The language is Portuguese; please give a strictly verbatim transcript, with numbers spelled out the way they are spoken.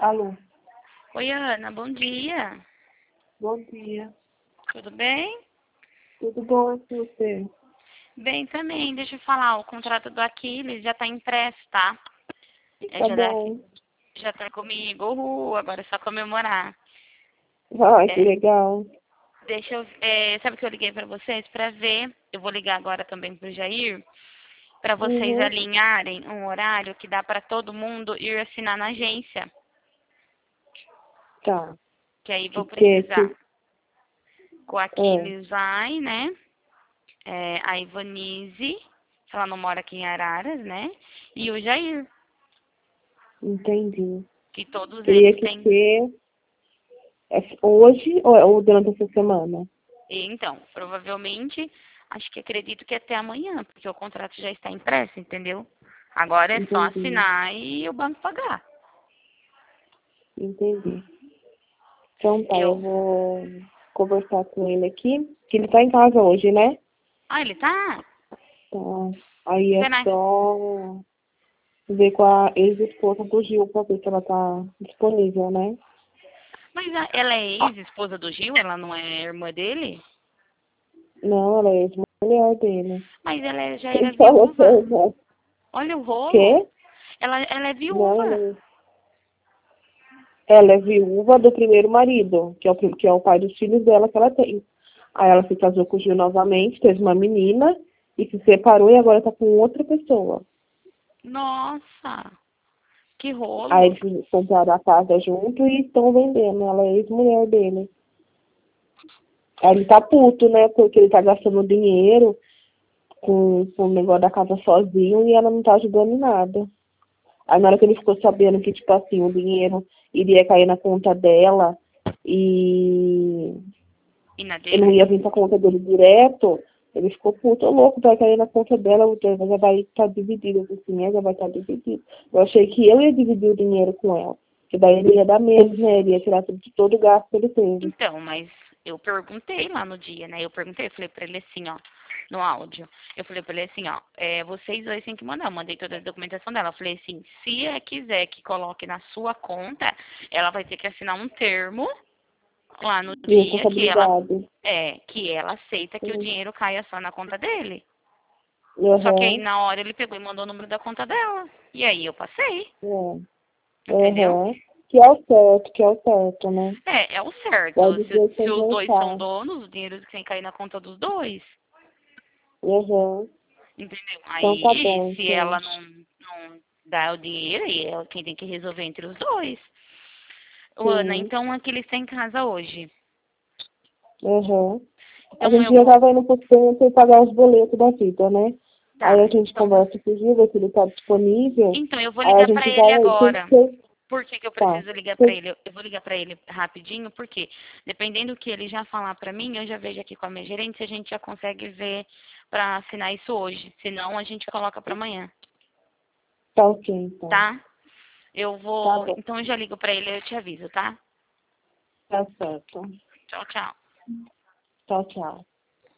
Alô, Oi, Ana, bom dia. bom dia. Tudo bem? Tudo bom com você? Bem também, deixa eu falar, o contrato do Aquiles já está impresso, tá? É, Tá já, dá, bom. já tá comigo, uhul, agora é só comemorar. Ai, que É, legal. deixa eu, é, sabe que eu liguei para vocês para ver, eu vou ligar agora também pro Jair, para vocês Uhum, alinharem um horário que dá para todo mundo ir assinar na agência, tá. que aí Que vou que, precisar. que, O é, Aquiles vai, né? É, a Ivonise, que ela não mora aqui em Araras, né? E o Jair, entendi. que todos Teria eles que têm. ser é, hoje ou, ou durante essa semana? E, então, provavelmente, acho que acredito que até amanhã, porque o contrato já está impresso, entendeu? Agora é só Entendi, assinar e o banco pagar. entendi. Então tá, eu Eu. vou conversar com ele aqui, que ele tá em casa hoje, né? Ah, ele tá? Tá. Aí é Será? só ver com a ex-esposa do Gil pra ver se ela tá disponível, né? Mas a- ela é ex-esposa do Gil? Ela não é irmã dele? Não, ela é ex-mulher dele. Mas ela é- já era Quem falou que é viúva. irmã? Olha o rolo. Quê? Ela, ela é Não, ela viúva. é, ela é viúva do primeiro marido, que é, o, prim- que é o pai dos filhos dela que ela tem. Aí ela se casou com o Gil novamente, teve uma menina e se separou e agora tá com outra pessoa. Nossa, que Aí rolo. eles compraram a casa junto e estão vendendo. Ela é ex-mulher dele. Aí ele tá puto, né? Porque ele tá gastando dinheiro com, com o negócio da casa sozinho e ela não tá ajudando em nada. Aí na hora que ele ficou sabendo que, tipo assim, o dinheiro iria cair na conta dela e E na ele não dele? ia vir pra conta dele direto, ele ficou puto, louco, vai cair na conta dela, o dinheiro já vai estar dividido, assim, já vai estar dividido. Eu achei que eu ia dividir o dinheiro com ela, que daí ele ia dar menos, né? Ele ia tirar tudo de todo o gasto que ele teve. Então, mas eu perguntei lá no dia, né? Eu perguntei, eu falei pra ele assim, ó, no áudio. Eu falei pra ele assim, ó, é, vocês dois têm que mandar. Eu mandei toda a documentação dela. Eu falei assim, se ela quiser que coloque na sua conta, ela vai ter que assinar um termo lá no De dia que ela responsabilidade. é, que ela aceita que o Uhum. dinheiro caia só na conta dele. Só que aí Uhum. na hora ele pegou e mandou o número da conta dela. E aí eu passei, entendeu? Uhum. Que é o certo, que é o certo, né? É, é o Vai certo. Se, dizer se sem os dois são voltar. donos, o dinheiro tem que cair na conta dos dois. Uhum. Entendeu? Então tá Aí, bom, se ela então. não, não dá o dinheiro, aí é quem tem que resolver entre os dois. Ô, Ana, Sim. então aqui eles estão em casa hoje. Uhum. A Então gente eu já vou. tava indo pro centro e pagar os boletos da vida, né? Aí Tá. a gente Então, conversa com o Gil, vê se ele tá disponível. então eu vou Aí a ligar pra gente ele vai aí. Tem que agora. ser. Por que, que eu Tá. preciso ligar pra Tem- ele? Eu eu vou ligar pra ele rapidinho, porque dependendo do que ele já falar pra mim, eu já vejo aqui com a minha gerente se a gente já consegue ver pra assinar isso hoje. Senão a gente coloca pra amanhã, Tá ok, então. tá? Eu Tá vou. bom. Então eu já ligo pra ele e eu te aviso, tá? Tá certo. Tchau, tchau. Tchau, tchau.